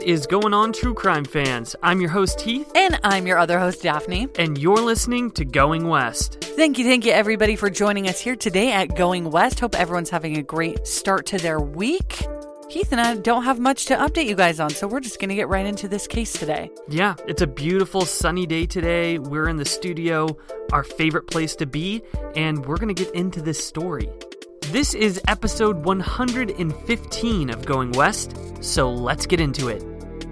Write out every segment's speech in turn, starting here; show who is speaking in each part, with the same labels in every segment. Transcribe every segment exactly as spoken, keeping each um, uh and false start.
Speaker 1: is going on, true crime fans? I'm your host, Heath.
Speaker 2: And I'm your other host, Daphne.
Speaker 1: And you're listening to Going West.
Speaker 2: Thank you, thank you, everybody, for joining us here today at Going West. Hope everyone's having a great start to their week. Heath and I don't have much to update you guys on, so we're just going to get right into this case today.
Speaker 1: Yeah, it's a beautiful sunny day today. We're in the studio, our favorite place to be, and we're going to get into this story. This is episode one hundred fifteen of Going West, so let's get into it.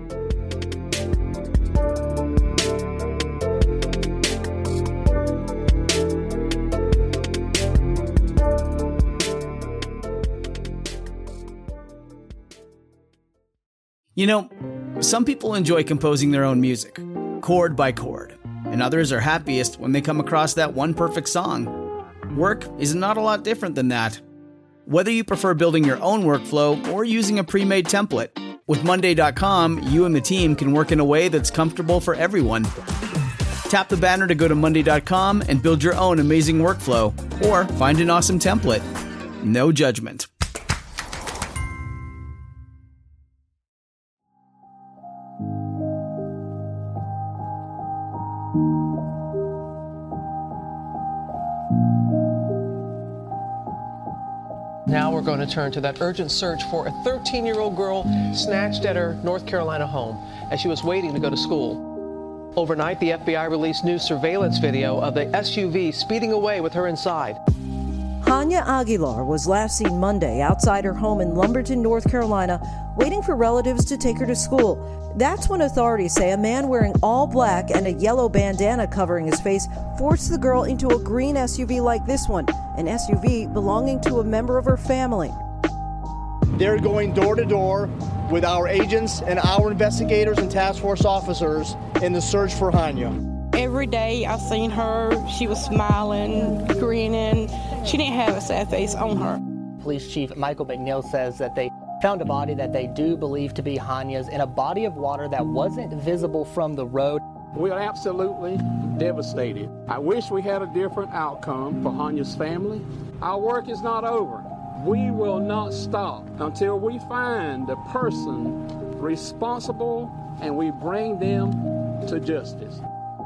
Speaker 3: You know, some people enjoy composing their own music, chord by chord, and others are happiest when they come across that one perfect song. Work is not a lot different than that. Whether you prefer building your own workflow or using a pre-made template, with Monday dot com, you and the team can work in a way that's comfortable for everyone. Tap the banner to go to Monday dot com and build your own amazing workflow, or find an awesome template. No judgment.
Speaker 4: Now we're going to turn to that urgent search for a thirteen-year-old girl snatched at her North Carolina home as she was waiting to go to school. Overnight, the F B I released new surveillance video of the S U V speeding away with her inside.
Speaker 5: Hania Aguilar was last seen Monday outside her home in Lumberton, North Carolina, waiting for relatives to take her to school. That's when authorities say a man wearing all black and a yellow bandana covering his face forced the girl into a green S U V like this one, an S U V belonging to a member of her family.
Speaker 6: They're going door to door with our agents and our investigators and task force officers in the search for Hania.
Speaker 7: Every day I seen her, she was smiling, grinning. She didn't have a sad face on her.
Speaker 8: Police Chief Michael McNeil says that they found a body that they do believe to be Hania's in a body of water that wasn't visible from the road.
Speaker 9: We are absolutely devastated. I wish we had a different outcome for Hania's family. Our work is not over. We will not stop until we find the person responsible and we bring them to justice.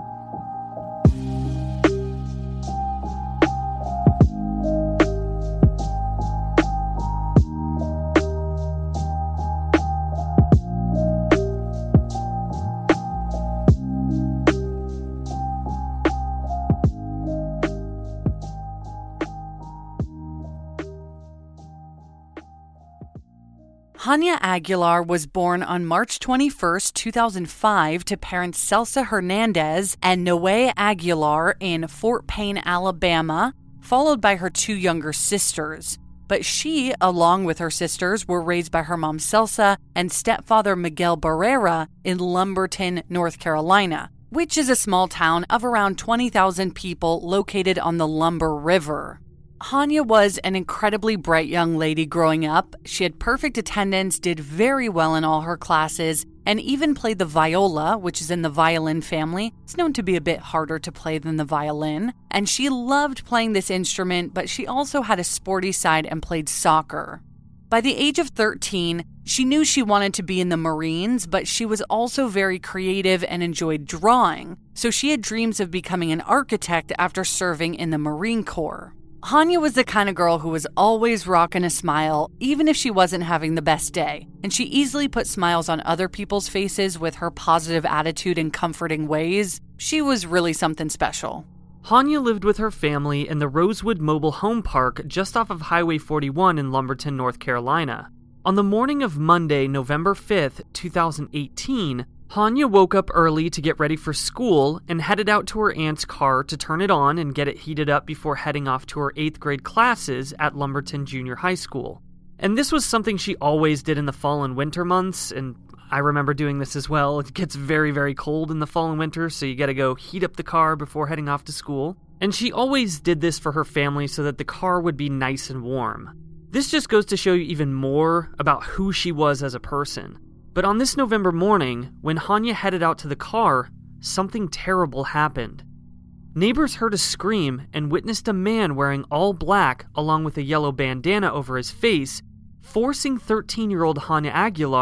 Speaker 2: Hania Aguilar was born on March twenty-first, two thousand five to parents Celsa Hernandez and Noe Aguilar in Fort Payne, Alabama, followed by her two younger sisters. But she, along with her sisters, were raised by her mom Celsa and stepfather Miguel Barrera in Lumberton, North Carolina, which is a small town of around twenty thousand people located on the Lumber River. Hania was an incredibly bright young lady growing up. She had perfect attendance, did very well in all her classes, and even played the viola, which is in the violin family. It's known to be a bit harder to play than the violin. And she loved playing this instrument, but she also had a sporty side and played soccer. By the age of thirteen, she knew she wanted to be in the Marines, but she was also very creative and enjoyed drawing. So she had dreams of becoming an architect after serving in the Marine Corps. Hania was the kind of girl who was always rocking a smile, even if she wasn't having the best day, and she easily put smiles on other people's faces with her positive attitude and comforting ways. She was really something special.
Speaker 1: Hania lived with her family in the Rosewood Mobile Home Park just off of Highway forty-one in Lumberton, North Carolina. On the morning of Monday, November fifth, two thousand eighteen, Hania woke up early to get ready for school and headed out to her aunt's car to turn it on and get it heated up before heading off to her eighth grade classes at Lumberton Junior High School. And this was something she always did in the fall and winter months, and I remember doing this as well. It gets very, very cold in the fall and winter, so you gotta go heat up the car before heading off to school. And she always did this for her family so that the car would be nice and warm. This just goes to show you even more about who she was as a person. But on this November morning, when Hania headed out to the car, something terrible happened. Neighbors heard a scream and witnessed a man wearing all black along with a yellow bandana over his face, forcing thirteen-year-old Hania Aguilar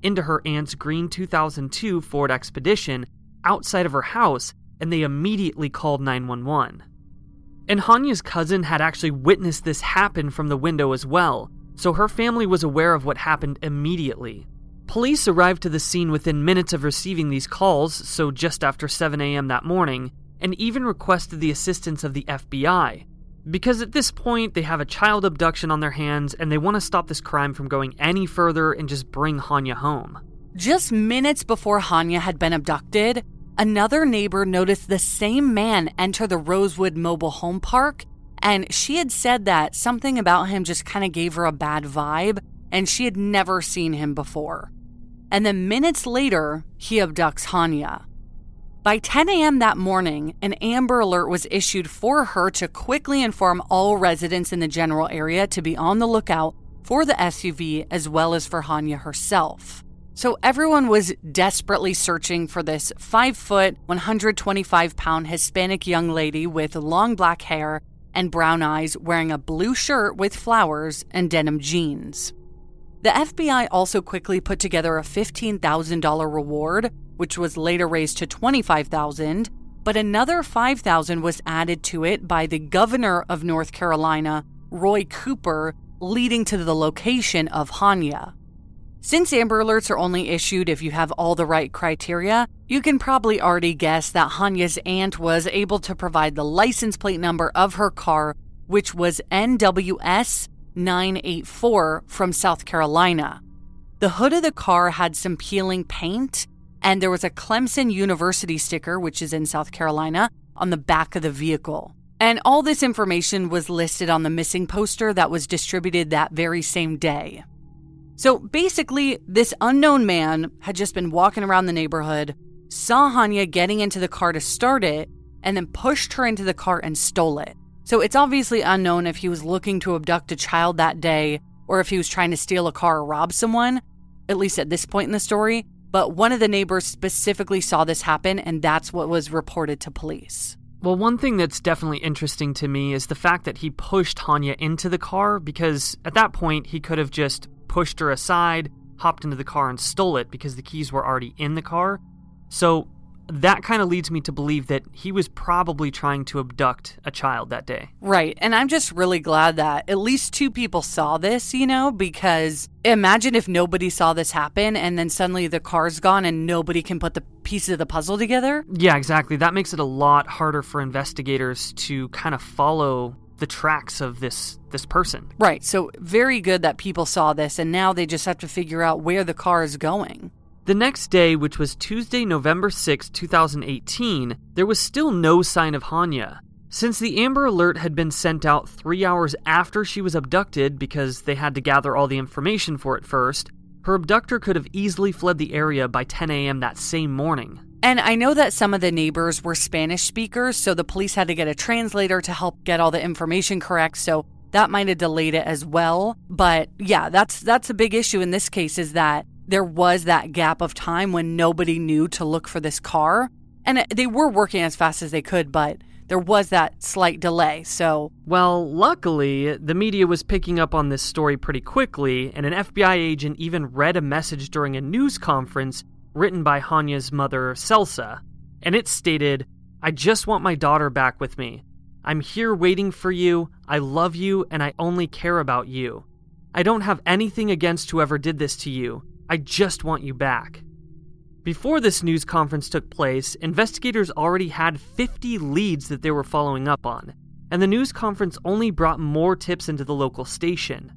Speaker 1: into her aunt's green two thousand two Ford Expedition outside of her house, and they immediately called nine one one. And Hanya's cousin had actually witnessed this happen from the window as well, so her family was aware of what happened immediately. Police arrived to the scene within minutes of receiving these calls, so just after seven a.m. that morning, and even requested the assistance of the F B I. Because at this point, they have a child abduction on their hands, and they want to stop this crime from going any further and just bring Hanya home.
Speaker 2: Just minutes before Hanya had been abducted, another neighbor noticed the same man enter the Rosewood Mobile Home Park, and she had said that something about him just kind of gave her a bad vibe, and she had never seen him before. And then minutes later, he abducts Hanya. By ten a.m. that morning, an Amber Alert was issued for her to quickly inform all residents in the general area to be on the lookout for the S U V as well as for Hanya herself. So everyone was desperately searching for this five foot, one hundred twenty-five pound Hispanic young lady with long black hair and brown eyes wearing a blue shirt with flowers and denim jeans. The F B I also quickly put together a fifteen thousand dollars reward, which was later raised to twenty-five thousand dollars, but another five thousand dollars was added to it by the governor of North Carolina, Roy Cooper, leading to the location of Hanya. Since Amber Alerts are only issued if you have all the right criteria, you can probably already guess that Hanya's aunt was able to provide the license plate number of her car, which was N W S nine eight four from South Carolina. The hood of the car had some peeling paint, and there was a Clemson University sticker, which is in South Carolina, on the back of the vehicle. And all this information was listed on the missing poster that was distributed that very same day. So basically, this unknown man had just been walking around the neighborhood, saw Hanya getting into the car to start it, and then pushed her into the car and stole it. So it's obviously unknown if he was looking to abduct a child that day or if he was trying to steal a car or rob someone, at least at this point in the story. But one of the neighbors specifically saw this happen, and that's what was reported to police.
Speaker 1: Well, one thing that's definitely interesting to me is the fact that he pushed Hanya into the car, because at that point he could have just pushed her aside, hopped into the car, and stole it because the keys were already in the car. So that kind of leads me to believe that he was probably trying to abduct a child that day.
Speaker 2: Right. And I'm just really glad that at least two people saw this, you know, because imagine if nobody saw this happen and then suddenly the car's gone and nobody can put the pieces of the puzzle together.
Speaker 1: Yeah, exactly. That makes it a lot harder for investigators to kind of follow the tracks of this this person.
Speaker 2: Right. So very good that people saw this, and now they just have to figure out where the car is going.
Speaker 1: The next day, which was Tuesday, November sixth, twenty eighteen, there was still no sign of Hanya. Since the Amber Alert had been sent out three hours after she was abducted because they had to gather all the information for it first, her abductor could have easily fled the area by ten a.m. that same morning.
Speaker 2: And I know that some of the neighbors were Spanish speakers, so the police had to get a translator to help get all the information correct, so that might have delayed it as well. But yeah, that's that's a big issue in this case, is that there was that gap of time when nobody knew to look for this car. And they were working as fast as they could, but there was that slight delay, so...
Speaker 1: Well, luckily, the media was picking up on this story pretty quickly, and an F B I agent even read a message during a news conference written by Hanya's mother, Celsa, and it stated, "I just want my daughter back with me. I'm here waiting for you, I love you, and I only care about you. I don't have anything against whoever did this to you. I just want you back." Before this news conference took place, investigators already had fifty leads that they were following up on, and the news conference only brought more tips into the local station.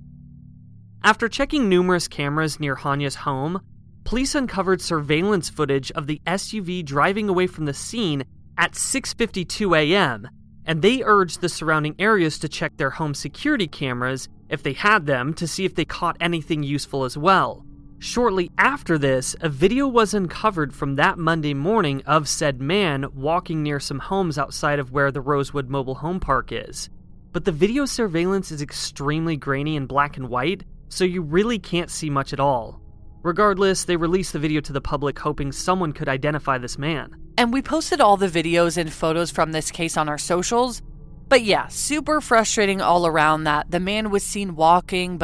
Speaker 1: After checking numerous cameras near Hanya's home, police uncovered surveillance footage of the S U V driving away from the scene at six fifty-two a.m., and they urged the surrounding areas to check their home security cameras, if they had them, to see if they caught anything useful as well. Shortly after this, a video was uncovered from that Monday morning of said man walking near some homes outside of where the Rosewood Mobile Home Park is. But the video surveillance is extremely grainy and black and white, so you really can't see much at all. Regardless, they released the video to the public hoping someone could identify this man.
Speaker 2: And we posted all the videos and photos from this case on our socials. But yeah, super frustrating all around that the man was seen walking, but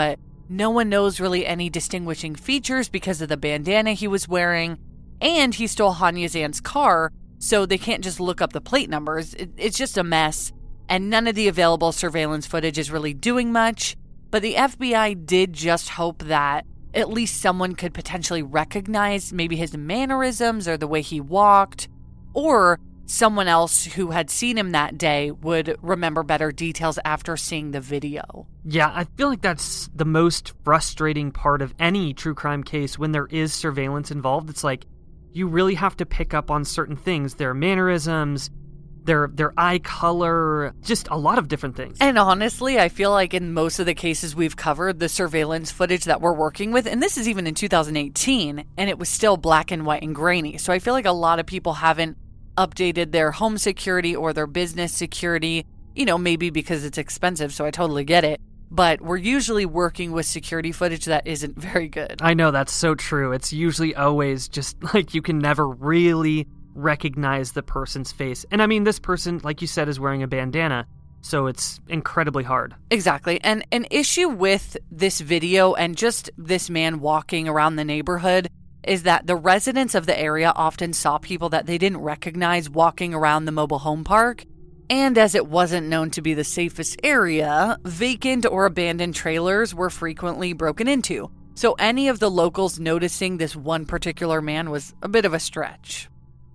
Speaker 2: No one knows really any distinguishing features because of the bandana he was wearing, and he stole Hanya's aunt's car, so they can't just look up the plate numbers. It, it's just a mess, and none of the available surveillance footage is really doing much. But the F B I did just hope that at least someone could potentially recognize maybe his mannerisms or the way he walked, or someone else who had seen him that day would remember better details after seeing the video.
Speaker 1: Yeah, I feel like that's the most frustrating part of any true crime case when there is surveillance involved. It's like, you really have to pick up on certain things, their mannerisms, their their eye color, just a lot of different things.
Speaker 2: And honestly, I feel like in most of the cases we've covered, the surveillance footage that we're working with, and this is even in two thousand eighteen, and it was still black and white and grainy. So I feel like a lot of people haven't updated their home security or their business security, you know, maybe because it's expensive, so I totally get it. But we're usually working with security footage that isn't very good.
Speaker 1: I know, that's so true. It's usually always just like you can never really recognize the person's face. And I mean, this person, like you said, is wearing a bandana, so it's incredibly hard.
Speaker 2: Exactly. And an issue with this video and just this man walking around the neighborhood is that the residents of the area often saw people that they didn't recognize walking around the mobile home park. And as it wasn't known to be the safest area, vacant or abandoned trailers were frequently broken into. So any of the locals noticing this one particular man was a bit of a stretch.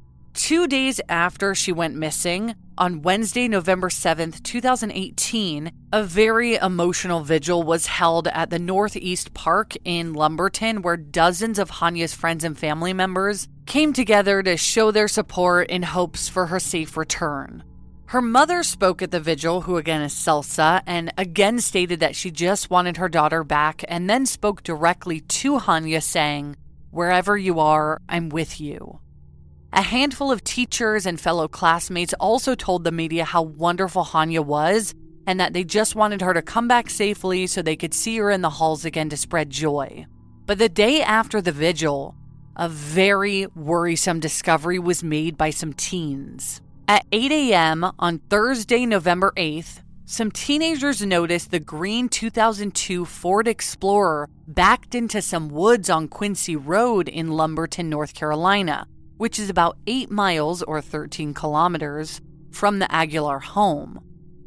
Speaker 2: Two days after she went missing, on Wednesday, November seventh, twenty eighteen, a very emotional vigil was held at the Northeast Park in Lumberton, where dozens of Hanya's friends and family members came together to show their support in hopes for her safe return. Her mother spoke at the vigil, who again is Celsa, and again stated that she just wanted her daughter back, and then spoke directly to Hanya saying, "Wherever you are, I'm with you." A handful of teachers and fellow classmates also told the media how wonderful Hanya was and that they just wanted her to come back safely so they could see her in the halls again to spread joy. But the day after the vigil, a very worrisome discovery was made by some teens. At eight a.m. on Thursday, November eighth, some teenagers noticed the green two thousand two Ford Explorer backed into some woods on Quincy Road in Lumberton, North Carolina, which is about eight miles or thirteen kilometers from the Aguilar home.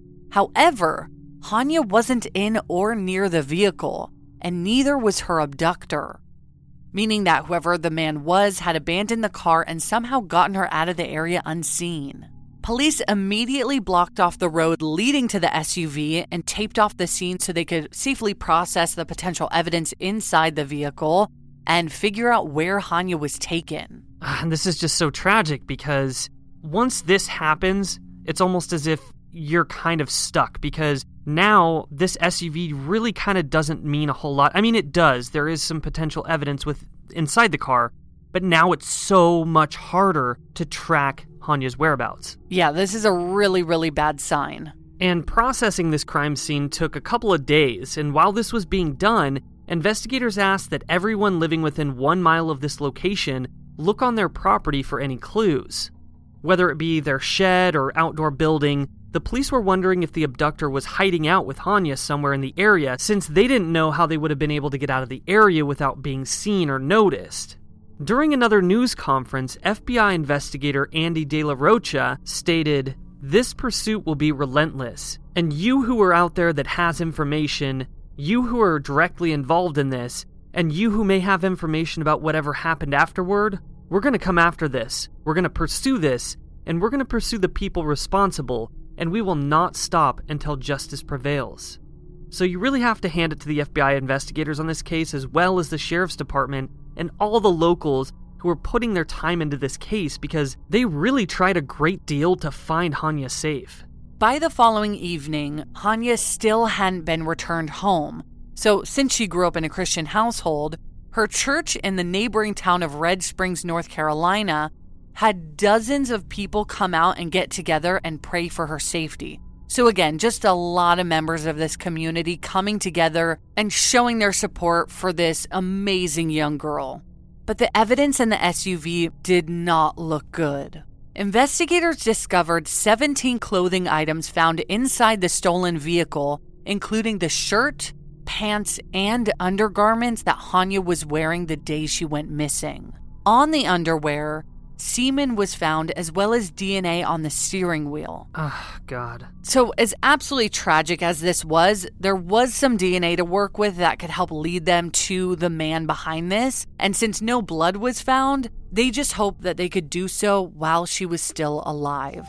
Speaker 2: However, Hanya wasn't in or near the vehicle, and neither was her abductor, meaning that whoever the man was had abandoned the car and somehow gotten her out of the area unseen. Police immediately blocked off the road leading to the S U V and taped off the scene so they could safely process the potential evidence inside the vehicle and figure out where Hanya was taken.
Speaker 1: And this is just so tragic because once this happens, it's almost as if you're kind of stuck because now this S U V really kind of doesn't mean a whole lot. I mean, it does. There is some potential evidence with inside the car, but now it's so much harder to track Hanya's whereabouts.
Speaker 2: Yeah, this is a really, really bad sign.
Speaker 1: And processing this crime scene took a couple of days, and while this was being done, investigators asked that everyone living within one mile of this location look on their property for any clues. Whether it be their shed or outdoor building, the police were wondering if the abductor was hiding out with Hanya somewhere in the area, since they didn't know how they would have been able to get out of the area without being seen or noticed. During another news conference, F B I investigator Andy De La Rocha stated, "This pursuit will be relentless, and you who are out there that has information, you who are directly involved in this, and you who may have information about whatever happened afterward, we're going to come after this. We're going to pursue this, and we're going to pursue the people responsible, and we will not stop until justice prevails." So you really have to hand it to the F B I investigators on this case, as well as the Sheriff's Department and all the locals who are putting their time into this case, because they really tried a great deal to find Hanya safe.
Speaker 2: By the following evening, Hanya still hadn't been returned home. So since she grew up in a Christian household, her church in the neighboring town of Red Springs, North Carolina, had dozens of people come out and get together and pray for her safety. So again, just a lot of members of this community coming together and showing their support for this amazing young girl. But the evidence in the S U V did not look good. Investigators discovered seventeen clothing items found inside the stolen vehicle, including the shirt, pants, and undergarments that Hanya was wearing the day she went missing. On the underwear, semen was found as well as D N A on the steering wheel.
Speaker 1: Oh, God.
Speaker 2: So as absolutely tragic as this was, there was some D N A to work with that could help lead them to the man behind this. And since no blood was found, they just hoped that they could do so while she was still alive.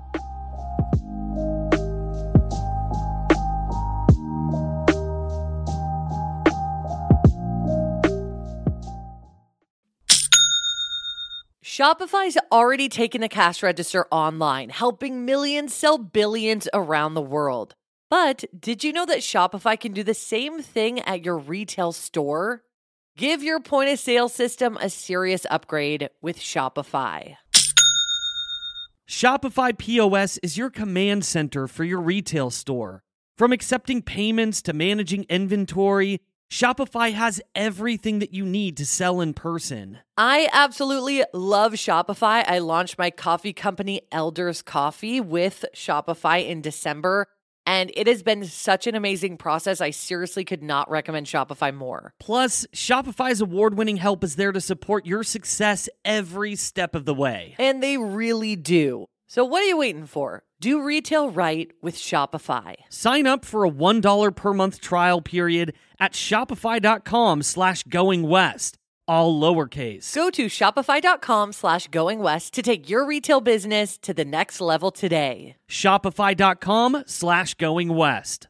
Speaker 2: Shopify's already taken the cash register online, helping millions sell billions around the world. But did you know that Shopify can do the same thing at your retail store? Give your point of sale system a serious upgrade with Shopify.
Speaker 1: Shopify P O S is your command center for your retail store. From accepting payments to managing inventory, Shopify has everything that you need to sell in person.
Speaker 2: I absolutely love Shopify. I launched my coffee company, Elders Coffee, with Shopify in December, and it has been such an amazing process. I seriously could not recommend Shopify more.
Speaker 1: Plus, Shopify's award-winning help is there to support your success every step of the way.
Speaker 2: And they really do. So what are you waiting for? Do retail right with Shopify.
Speaker 1: Sign up for a one dollar per month trial period at shopify.com slash going west, all lowercase.
Speaker 2: Go to shopify.com slash going west to take your retail business to the next level today.
Speaker 1: Shopify.com slash going west.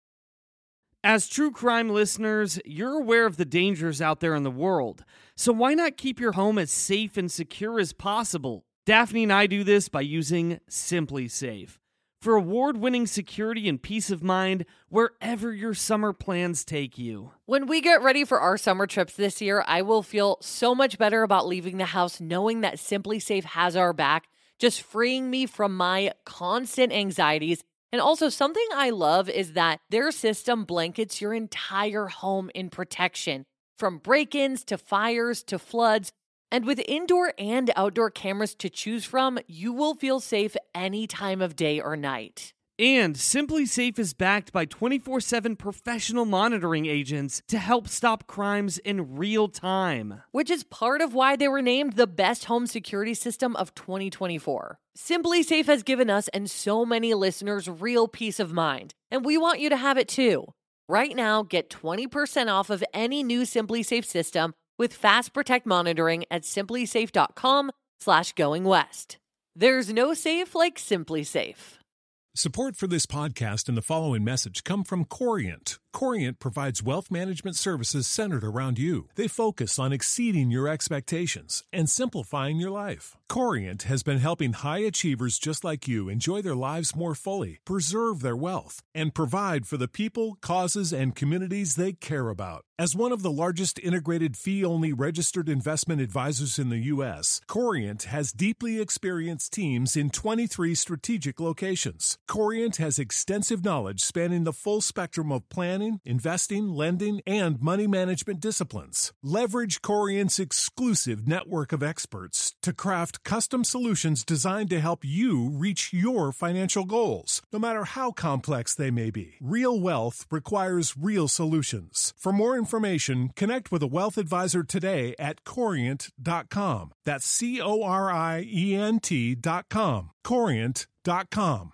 Speaker 1: As true crime listeners, you're aware of the dangers out there in the world, so why not keep your home as safe and secure as possible? Daphne and I do this by using SimpliSafe for award-winning security and peace of mind wherever your summer plans take you.
Speaker 2: When we get ready for our summer trips this year, I will feel so much better about leaving the house knowing that SimpliSafe has our back, just freeing me from my constant anxieties. And also, something I love is that their system blankets your entire home in protection, from break-ins to fires to floods. And with indoor and outdoor cameras to choose from, you will feel safe any time of day or night.
Speaker 1: And SimpliSafe is backed by twenty-four seven professional monitoring agents to help stop crimes in real time.
Speaker 2: Which is part of why they were named the best home security system of twenty twenty-four. SimpliSafe has given us and so many listeners real peace of mind, and we want you to have it too. Right now, get twenty percent off of any new SimpliSafe system with Fast Protect monitoring at simplysafe.com slash going west. There's no safe like SimpliSafe.
Speaker 10: Support for this podcast and the following message come from Corient. Corient provides wealth management services centered around you. They focus on exceeding your expectations and simplifying your life. Corient has been helping high achievers just like you enjoy their lives more fully, preserve their wealth, and provide for the people, causes, and communities they care about. As one of the largest integrated fee-only registered investment advisors in the U S, Corient has deeply experienced teams in twenty-three strategic locations. Corient has extensive knowledge spanning the full spectrum of planning, investing, lending, and money management disciplines. Leverage Corient's exclusive network of experts to craft custom solutions designed to help you reach your financial goals, no matter how complex they may be. Real wealth requires real solutions. For more information, connect with a wealth advisor today at corient dot com. That's C O R I E N T dot com. corient dot com.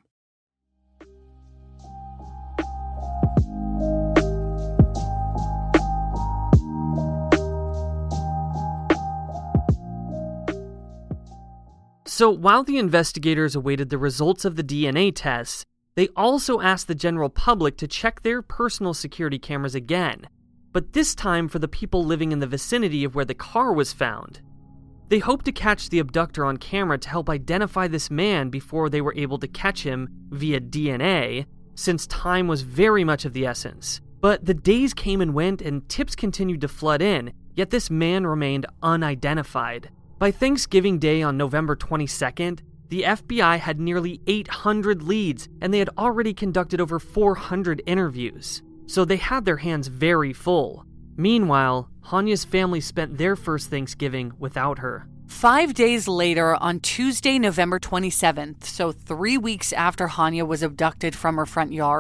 Speaker 1: So while the investigators awaited the results of the D N A tests, they also asked the general public to check their personal security cameras again, but this time for the people living in the vicinity of where the car was found. They hoped to catch the abductor on camera to help identify this man before they were able to catch him via D N A, since time was very much of the essence. But the days came and went and tips continued to flood in, yet this man remained unidentified. By Thanksgiving Day on November twenty-second, the F B I had nearly eight hundred leads, and they had already conducted over four hundred interviews. So they had their hands very full. Meanwhile, Hanya's family spent their first Thanksgiving without her.
Speaker 2: Five days later, on Tuesday, November twenty-seventh, so three weeks after Hanya was abducted from her front yard,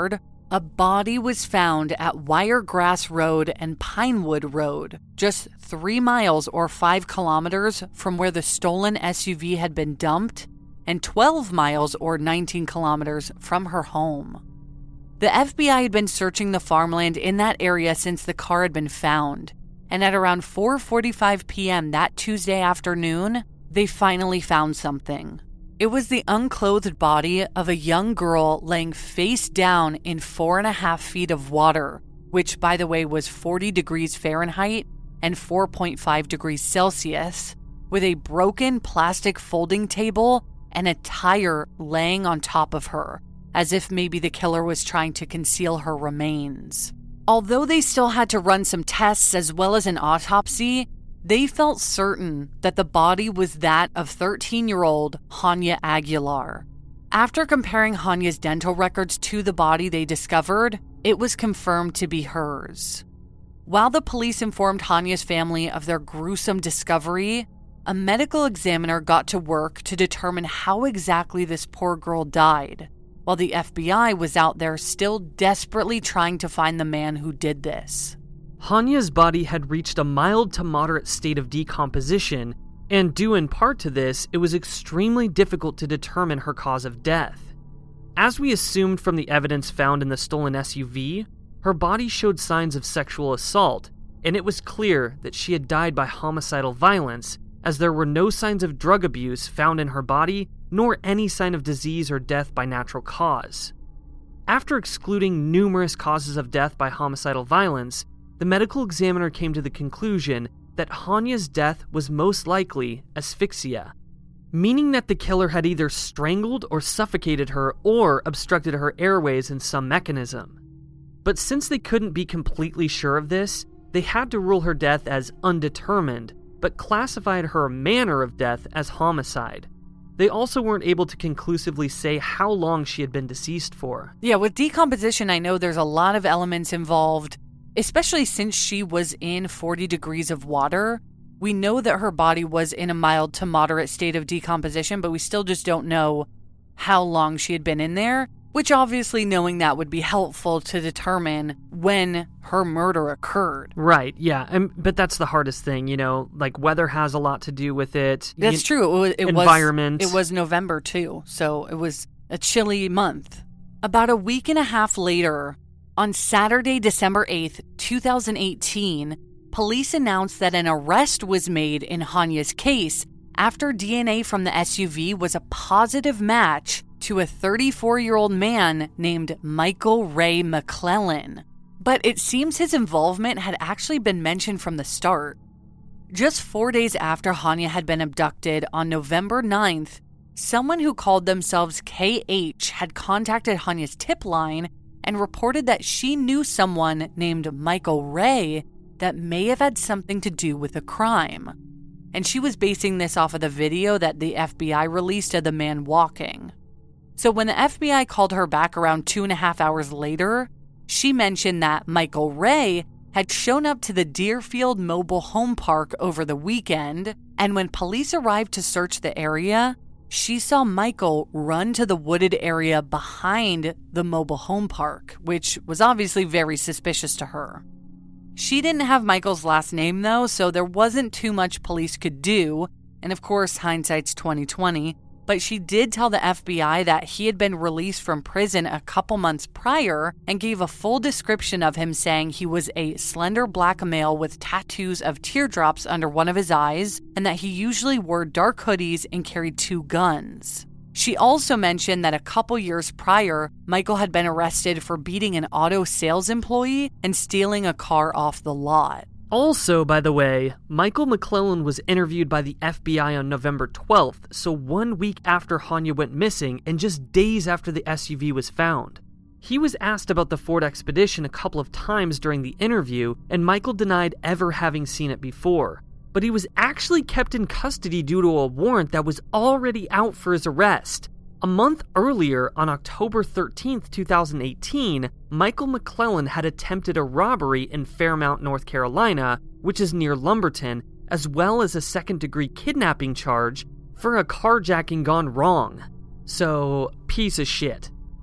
Speaker 2: A body was found at Wiregrass Road and Pinewood Road, just three miles or five kilometers from where the stolen S U V had been dumped, and twelve miles or nineteen kilometers from her home. The F B I had been searching the farmland in that area since the car had been found, and at around four forty-five p.m. that Tuesday afternoon, they finally found something. It was the unclothed body of a young girl laying face down in four and a half feet of water, which, by the way, was forty degrees Fahrenheit and four point five degrees Celsius, with a broken plastic folding table and a tire laying on top of her, as if maybe the killer was trying to conceal her remains. Although they still had to run some tests as well as an autopsy, they felt certain that the body was that of thirteen-year-old Hania Aguilar. After comparing Hania's dental records to the body they discovered, it was confirmed to be hers. While the police informed Hania's family of their gruesome discovery, a medical examiner got to work to determine how exactly this poor girl died, while the F B I was out there still desperately trying to find the man who did this.
Speaker 1: Hania's body had reached a mild to moderate state of decomposition, and due in part to this, it was extremely difficult to determine her cause of death. As we assumed from the evidence found in the stolen S U V, her body showed signs of sexual assault, and it was clear that she had died by homicidal violence, as there were no signs of drug abuse found in her body, nor any sign of disease or death by natural cause. After excluding numerous causes of death by homicidal violence, the medical examiner came to the conclusion that Hania's death was most likely asphyxia, meaning that the killer had either strangled or suffocated her or obstructed her airways in some mechanism. But since they couldn't be completely sure of this, they had to rule her death as undetermined, but classified her manner of death as homicide. They also weren't able to conclusively say how long she had been deceased for.
Speaker 2: Yeah, with decomposition, I know there's a lot of elements involved, especially since she was in forty degrees of water. We know that her body was in a mild to moderate state of decomposition, but we still just don't know how long she had been in there, which obviously knowing that would be helpful to determine when her murder occurred.
Speaker 1: Right, yeah, and, but that's the hardest thing, you know, like weather has a lot to do with it.
Speaker 2: That's
Speaker 1: you,
Speaker 2: true. It was, it
Speaker 1: environment.
Speaker 2: Was, it was November too, so it was a chilly month. About a week and a half later, on Saturday, December eighth, twenty eighteen, police announced that an arrest was made in Hania's case after D N A from the S U V was a positive match to a thirty-four-year-old man named Michael Ray McClellan. But it seems his involvement had actually been mentioned from the start. Just four days after Hania had been abducted on November ninth, someone who called themselves K H had contacted Hania's tip line and reported that she knew someone named Michael Ray that may have had something to do with a crime. And she was basing this off of the video that the F B I released of the man walking. So when the F B I called her back around two and a half hours later, she mentioned that Michael Ray had shown up to the Deerfield Mobile Home Park over the weekend, and when police arrived to search the area, she saw Michael run to the wooded area behind the mobile home park, which was obviously very suspicious to her. She didn't have Michael's last name, though, so there wasn't too much police could do, and of course, hindsight's twenty twenty, but she did tell the F B I that he had been released from prison a couple months prior and gave a full description of him, saying he was a slender black male with tattoos of teardrops under one of his eyes and that he usually wore dark hoodies and carried two guns. She also mentioned that a couple years prior, Michael had been arrested for beating an auto sales employee and stealing a car off the lot.
Speaker 1: Also, by the way, Michael McClellan was interviewed by the F B I on November twelfth, so one week after Hania went missing and just days after the S U V was found. He was asked about the Ford Expedition a couple of times during the interview, and Michael denied ever having seen it before. But he was actually kept in custody due to a warrant that was already out for his arrest. A month earlier, on October thirteenth, twenty eighteen, Michael McClellan had attempted a robbery in Fairmount, North Carolina, which is near Lumberton, as well as a second-degree kidnapping charge for a carjacking gone wrong. So, piece of shit.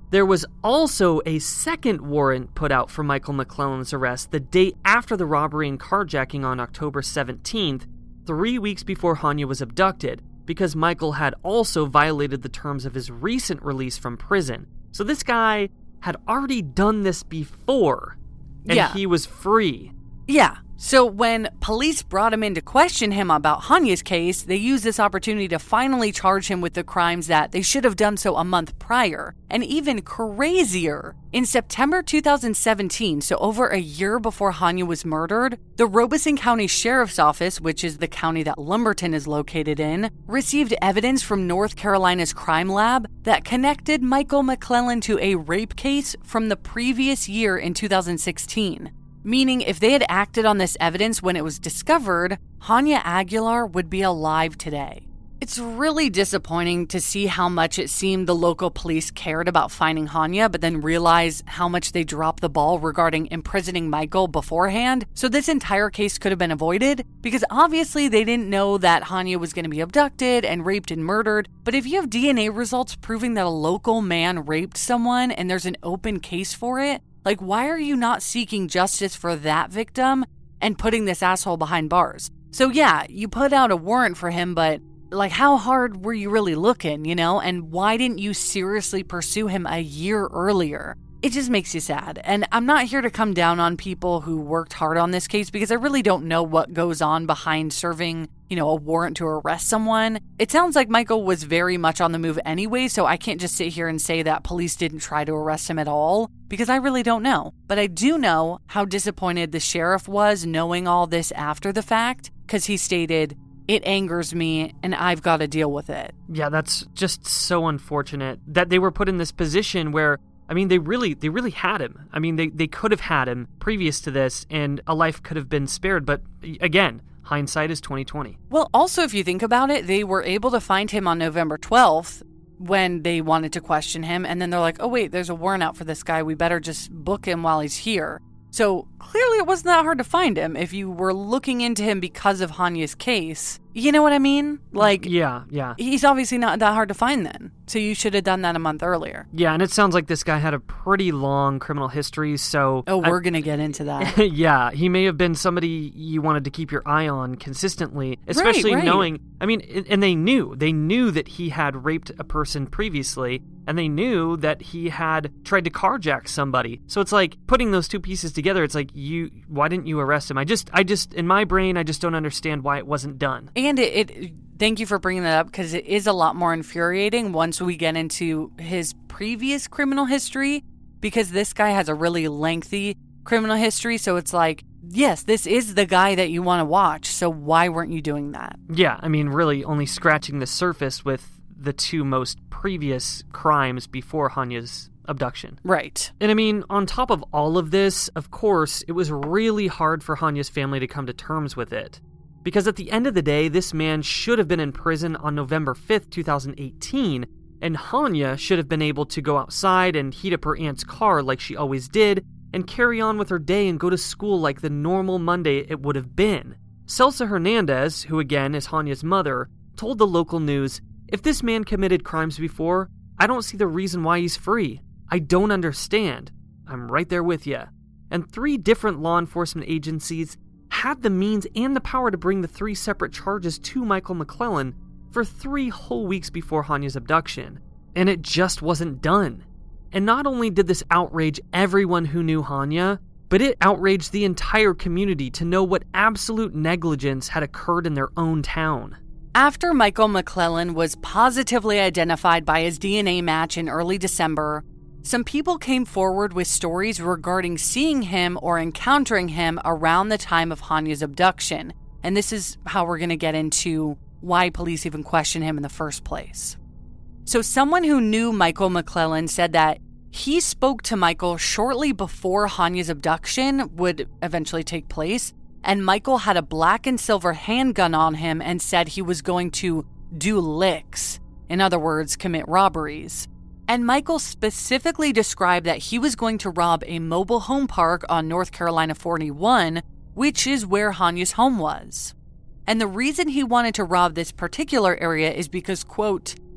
Speaker 1: There was also a second warrant put out for Michael McClellan's arrest the day after the robbery and carjacking on October seventeenth, three weeks before Hanya was abducted, because Michael had also violated the terms of his recent release from prison. So this guy had already done this before, and
Speaker 2: yeah.
Speaker 1: he was free.
Speaker 2: Yeah. So when police brought him in to question him about Hanya's case, they used this opportunity to finally charge him with the crimes that they should have done so a month prior. And even crazier, in September two thousand seventeen, so over a year before Hanya was murdered, the Robeson County Sheriff's Office, which is the county that Lumberton is located in, received evidence from North Carolina's crime lab that connected Michael McClellan to a rape case from the previous year in two thousand sixteen. Meaning if they had acted on this evidence when it was discovered, Hanya Aguilar would be alive today. It's really disappointing to see how much it seemed the local police cared about finding Hanya, but then realize how much they dropped the ball regarding imprisoning Michael beforehand. So this entire case could have been avoided, because obviously they didn't know that Hanya was going to be abducted and raped and murdered. But if you have D N A results proving that a local man raped someone and there's an open case for it, like, why are you not seeking justice for that victim and putting this asshole behind bars? So yeah, you put out a warrant for him, but like, how hard were you really looking, you know? And why didn't you seriously pursue him a year earlier? It just makes you sad. And I'm not here to come down on people who worked hard on this case, because I really don't know what goes on behind serving, you know, a warrant to arrest someone. It sounds like Michael was very much on the move anyway, so I can't just sit here and say that police didn't try to arrest him at all, because I really don't know. But I do know how disappointed the sheriff was knowing all this after the fact, because he stated, "It angers me and I've got to deal with it."
Speaker 1: Yeah, that's just so unfortunate that they were put in this position where, I mean, they really they really had him. I mean, they, they could have had him previous to this and a life could have been spared. But again, hindsight is twenty twenty.
Speaker 2: Well, also, if you think about it, they were able to find him on November twelfth when they wanted to question him. And then they're like, oh, wait, there's a warrant out for this guy. We better just book him while he's here. So clearly it wasn't that hard to find him if you were looking into him because of Hanya's case. You know what I mean? Like,
Speaker 1: yeah, yeah.
Speaker 2: He's obviously not that hard to find then. So you should have done that a month earlier.
Speaker 1: Yeah, and it sounds like this guy had a pretty long criminal history, so...
Speaker 2: Oh, we're going to get into that.
Speaker 1: Yeah, he may have been somebody you wanted to keep your eye on consistently, especially
Speaker 2: right, right. knowing...
Speaker 1: I mean, and they knew. They knew that he had raped a person previously, and they knew that he had tried to carjack somebody. So it's like, putting those two pieces together, it's like, you, why didn't you arrest him? I just, I just, in my brain, I just don't understand why it wasn't done.
Speaker 2: And it, it thank you for bringing that up, because it is a lot more infuriating once we get into his previous criminal history, because this guy has a really lengthy criminal history. So it's like, yes, this is the guy that you want to watch. So why weren't you doing that?
Speaker 1: Yeah, I mean, really only scratching the surface with the two most previous crimes before Hanya's abduction.
Speaker 2: Right.
Speaker 1: And I mean, on top of all of this, of course, it was really hard for Hanya's family to come to terms with it. Because at the end of the day, this man should have been in prison on November fifth, twenty eighteen, and Hanya should have been able to go outside and heat up her aunt's car like she always did, and carry on with her day and go to school like the normal Monday it would have been. Celsa Hernandez, who again is Hanya's mother, told the local news, "If this man committed crimes before, I don't see the reason why he's free. I don't understand. I'm right there with you." And three different law enforcement agencies had the means and the power to bring the three separate charges to Michael McClellan for three whole weeks before Hanya's abduction. And it just wasn't done. And not only did this outrage everyone who knew Hanya, but it outraged the entire community to know what absolute negligence had occurred in their own town.
Speaker 2: After Michael McClellan was positively identified by his D N A match in early December, some people came forward with stories regarding seeing him or encountering him around the time of Hanya's abduction. And this is how we're going to get into why police even question him in the first place. So someone who knew Michael McClellan said that he spoke to Michael shortly before Hanya's abduction would eventually take place, and Michael had a black and silver handgun on him and said he was going to do licks. In other words, commit robberies. And Michael specifically described that he was going to rob a mobile home park on North Carolina forty-one, which is where Hanya's home was. And the reason he wanted to rob this particular area is because, quote,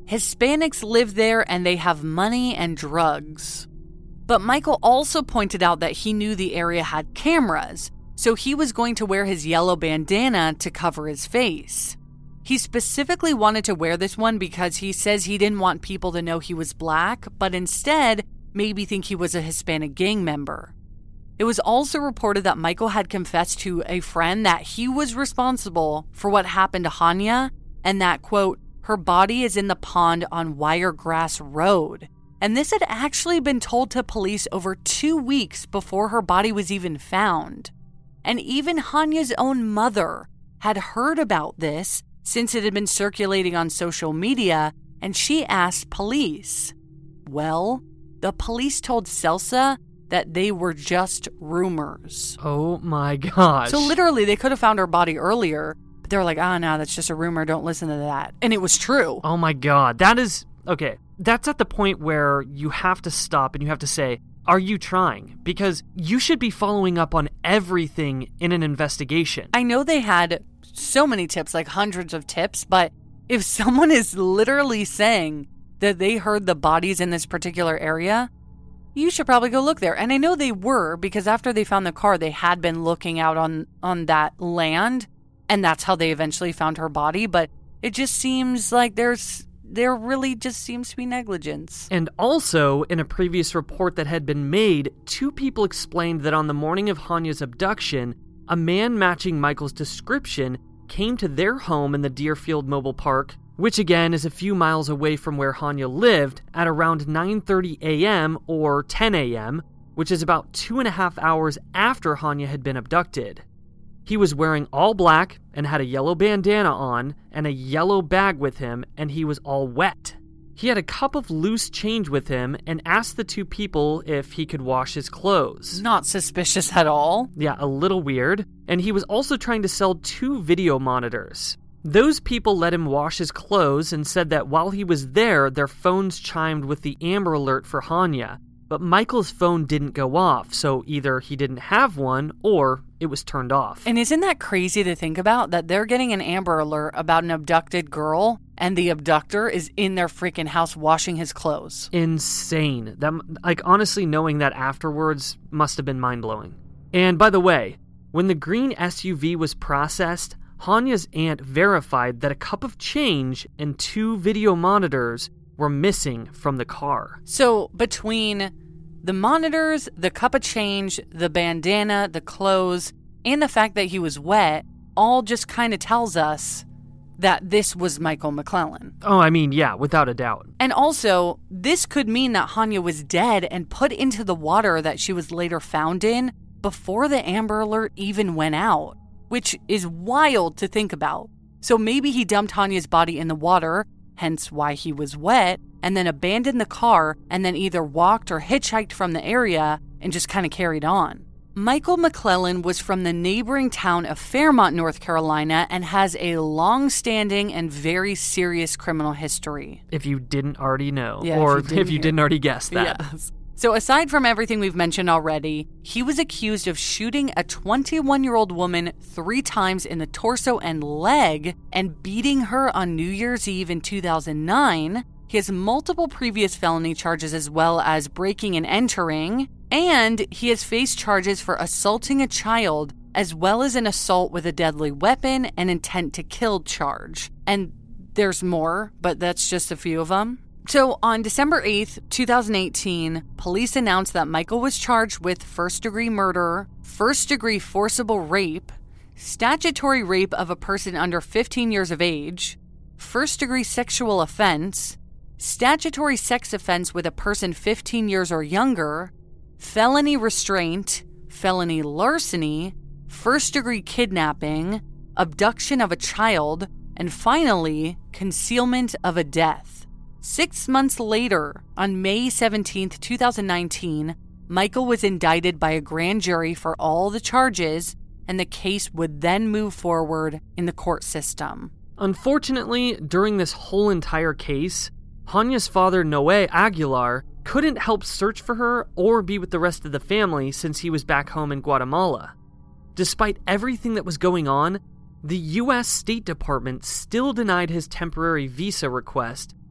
Speaker 2: Hispanics live there and they have money and drugs. But Michael also pointed out that he knew the area had cameras, so he was going to wear his yellow bandana to cover his face. He specifically wanted to wear this one because he says he didn't want people to know he was black, but instead maybe think he was a Hispanic gang member. It was also reported that Michael had confessed to a friend that he was responsible for what happened to Hanya and that, quote, her body is in the pond on Wiregrass Road. And this had actually been told to police over two weeks before her body was even found. And even Hanya's own mother had heard about this since it had been circulating on social media, and she asked police. Well, the police told Celsa that they were just rumors.
Speaker 1: Oh my gosh.
Speaker 2: So literally, they could have found her body earlier, but they were like, ah, oh, no, that's just a rumor. Don't listen to that. And it was true.
Speaker 1: Oh my God. That is, okay, that's at the point where you have to stop and you have to say, are you trying? Because you should be following up on everything in an investigation.
Speaker 2: I know they had so many tips, like hundreds of tips, but if someone is literally saying that they heard the bodies in this particular area, you should probably go look there. And I know they were, because after they found the car, they had been looking out on, on that land, and that's how they eventually found her body. But it just seems like there's there really just seems to be negligence.
Speaker 1: And also, in a previous report that had been made, two people explained that on the morning of Hanya's abduction, a man matching Michael's description came to their home in the Deerfield Mobile Park, which again is a few miles away from where Hanya lived, at around nine thirty a.m. or ten a.m., which is about two and a half hours after Hanya had been abducted. He was wearing all black and had a yellow bandana on and a yellow bag with him, and he was all wet. He had a cup of loose change with him and asked the two people if he could wash his clothes.
Speaker 2: Not suspicious at all.
Speaker 1: Yeah, a little weird. And he was also trying to sell two video monitors. Those people let him wash his clothes and said that while he was there, their phones chimed with the Amber Alert for Hanya. But Michael's phone didn't go off, so either he didn't have one or it was turned off.
Speaker 2: And isn't that crazy to think about, that they're getting an Amber Alert about an abducted girl and the abductor is in their freaking house washing his clothes?
Speaker 1: Insane. That, like, honestly, knowing that afterwards must have been mind-blowing. And by the way, when the green S U V was processed, Hanya's aunt verified that a cup of change and two video monitors were missing from the car.
Speaker 2: So between the monitors, the cup of change, the bandana, the clothes, and the fact that he was wet, all just kind of tells us that this was Michael McClellan.
Speaker 1: Oh, I mean, yeah, without a doubt.
Speaker 2: And also, this could mean that Hanya was dead and put into the water that she was later found in before the Amber Alert even went out, which is wild to think about. So maybe he dumped Hanya's body in the water, hence why he was wet, and then abandoned the car and then either walked or hitchhiked from the area and just kind of carried on. Michael McClellan was from the neighboring town of Fairmont, North Carolina, and has a long-standing and very serious criminal history.
Speaker 1: If you didn't already know,
Speaker 2: yeah,
Speaker 1: or
Speaker 2: if you didn't,
Speaker 1: if you didn't already guess that.
Speaker 2: Yes. So aside from everything we've mentioned already, he was accused of shooting a twenty-one-year-old woman three times in the torso and leg and beating her on New Year's Eve in two thousand nine. He has multiple previous felony charges as well as breaking and entering, and he has faced charges for assaulting a child as well as an assault with a deadly weapon and intent to kill charge. And there's more, but that's just a few of them. So on December eighth, twenty eighteen, police announced that Michael was charged with first-degree murder, first-degree forcible rape, statutory rape of a person under fifteen years of age, first-degree sexual offense, statutory sex offense with a person fifteen years or younger, felony restraint, felony larceny, first-degree kidnapping, abduction of a child, and finally, concealment of a death. Six months later, on May seventeenth, twenty nineteen, Michael was indicted by a grand jury for all the charges, and the case would then move forward in the court system.
Speaker 1: Unfortunately, during this whole entire case, Hanya's father, Noe Aguilar, couldn't help search for her or be with the rest of the family since he was back home in Guatemala. Despite everything that was going on, the U S State Department still denied his temporary visa request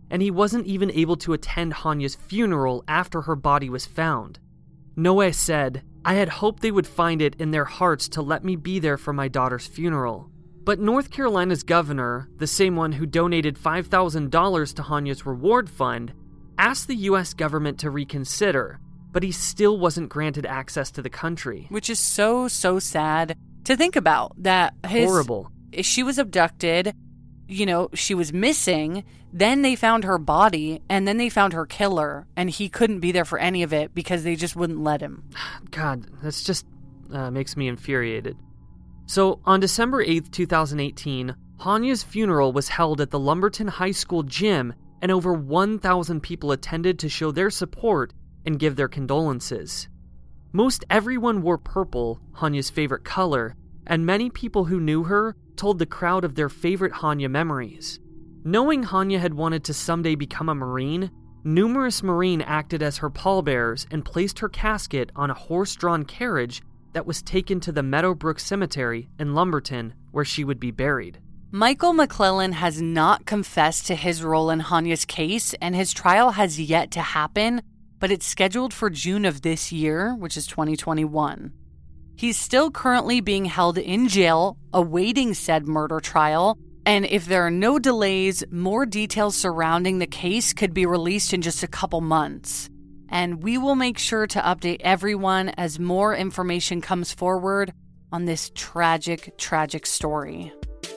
Speaker 1: and he wasn't even able to attend Hanya's funeral after her body was found. Noe said, "I had hoped they would find it in their hearts to let me be there for my daughter's funeral." But North Carolina's governor, the same one who donated five thousand dollars to Hanya's reward fund, asked the U S government to reconsider, but he still wasn't granted access to the country.
Speaker 2: Which is so, so sad to think about. That his,
Speaker 1: Horrible.
Speaker 2: She was abducted, you know, she was missing, then they found her body, and then they found her killer, and he couldn't be there for any of it because they just wouldn't let him.
Speaker 1: God, that's just uh, makes me infuriated. So, on December eighth, twenty eighteen, Hanya's funeral was held at the Lumberton High School gym, and over one thousand people attended to show their support and give their condolences. Most everyone wore purple, Hanya's favorite color, and many people who knew her told the crowd of their favorite Hanya memories. Knowing Hanya had wanted to someday become a Marine, numerous Marine acted as her pallbearers and placed her casket on a horse-drawn carriage that was taken to the Meadowbrook Cemetery in Lumberton, where she would be buried.
Speaker 2: Michael McClellan has not confessed to his role in Hanya's case, and his trial has yet to happen, but it's scheduled for June of this year, which is twenty twenty-one. He's still currently being held in jail, awaiting said murder trial, and if there are no delays, more details surrounding the case could be released in just a couple months. And we will make sure to update everyone as more information comes forward on this tragic, tragic story.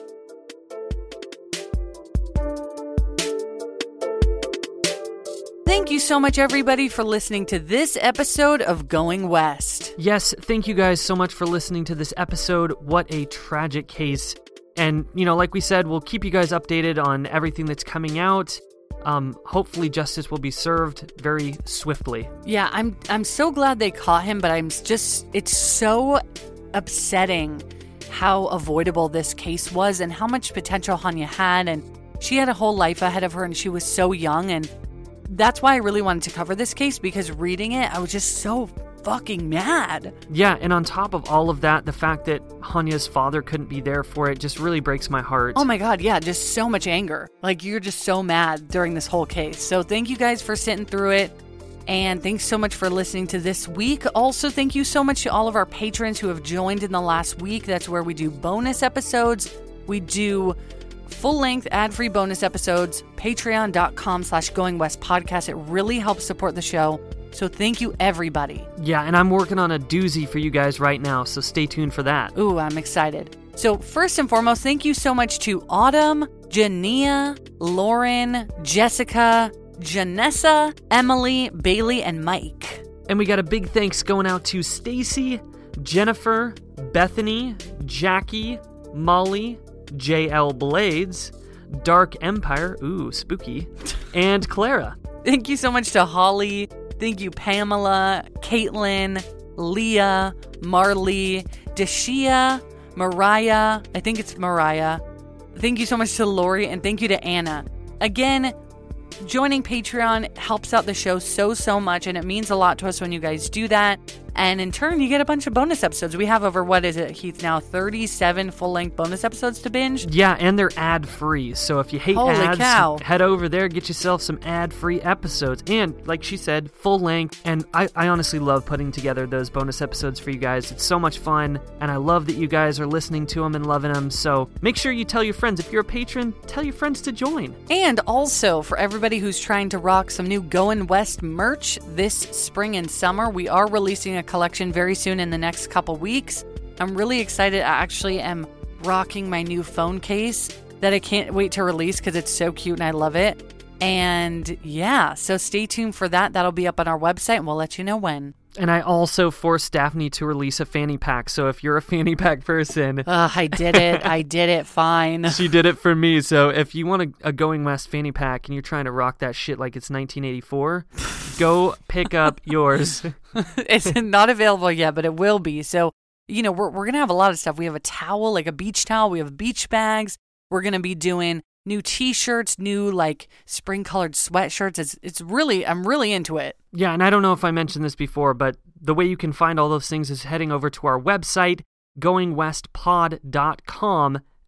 Speaker 2: Thank you so much, everybody, for listening to this episode of Going West.
Speaker 1: Yes, thank you guys so much for listening to this episode. What a tragic case. And, you know, like we said, we'll keep you guys updated on everything that's coming out. Um, hopefully justice will be served very swiftly.
Speaker 2: Yeah, I'm I'm so glad they caught him, but I'm just, it's so upsetting how avoidable this case was and how much potential Hanya had. And she had a whole life ahead of her, and she was so young, and that's why I really wanted to cover this case, because reading it, I was just so fucking mad.
Speaker 1: Yeah, and on top of all of that, the fact that Hanya's father couldn't be there for it just really breaks my heart.
Speaker 2: Oh my God, yeah, just so much anger. Like, you're just so mad during this whole case. So thank you guys for sitting through it, and thanks so much for listening to this week. Also, thank you so much to all of our patrons who have joined in the last week. That's where we do bonus episodes. We do full-length ad-free bonus episodes, patreon.com slash Going West podcast. It really helps support the show. So thank you, everybody.
Speaker 1: Yeah, and I'm working on a doozy for you guys right now, so stay tuned for that.
Speaker 2: Ooh, I'm excited. So first and foremost, thank you so much to Autumn, Jania, Lauren, Jessica, Janessa, Emily, Bailey, and Mike.
Speaker 1: And we got a big thanks going out to Stacy, Jennifer, Bethany, Jackie, Molly, J L Blades, Dark Empire, ooh, spooky, and Clara.
Speaker 2: Thank you so much to Holly. Thank you, Pamela, Caitlin, Leah, Marley, Deshia, Mariah. I think it's Mariah. Thank you so much to Lori, and thank you to Anna. Again, joining Patreon helps out the show so, so much, and it means a lot to us when you guys do that. And in turn, you get a bunch of bonus episodes. We have over, what is it, Heath, now thirty-seven full-length bonus episodes to binge?
Speaker 1: Yeah, and they're ad-free. So if you hate
Speaker 2: Holy
Speaker 1: ads,
Speaker 2: cow.
Speaker 1: head over there, get yourself some ad-free episodes. And like she said, full-length. And I, I honestly love putting together those bonus episodes for you guys. It's so much fun, and I love that you guys are listening to them and loving them. So make sure you tell your friends. If you're a patron, tell your friends to join.
Speaker 2: And also, for everybody who's trying to rock some new Going West merch this spring and summer, we are releasing a collection very soon in the next couple weeks. I'm really excited. I actually am rocking my new phone case that I can't wait to release because it's so cute and I love it. And yeah, so stay tuned for that. That'll be up on our website and we'll let you know when.
Speaker 1: And I also forced Daphne to release a fanny pack, so if you're a fanny pack person...
Speaker 2: Uh, I did it. I did it. Fine.
Speaker 1: She did it for me, so if you want a, a Going West fanny pack and you're trying to rock that shit like it's nineteen eighty-four, go pick up yours.
Speaker 2: It's not available yet, but it will be. So, you know, we're, we're going to have a lot of stuff. We have a towel, like a beach towel. We have beach bags. We're going to be doing new t-shirts, new like spring-colored sweatshirts. It's it's really, I'm really into it.
Speaker 1: Yeah, and I don't know if I mentioned this before, but the way you can find all those things is heading over to our website, going west pod dot com,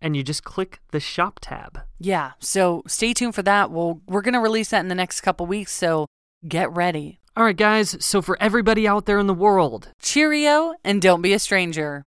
Speaker 1: and you just click the shop tab.
Speaker 2: Yeah, so stay tuned for that. We'll, we're going to release that in the next couple weeks, so get ready.
Speaker 1: All right, guys, so for everybody out there in the world,
Speaker 2: cheerio and don't be a stranger.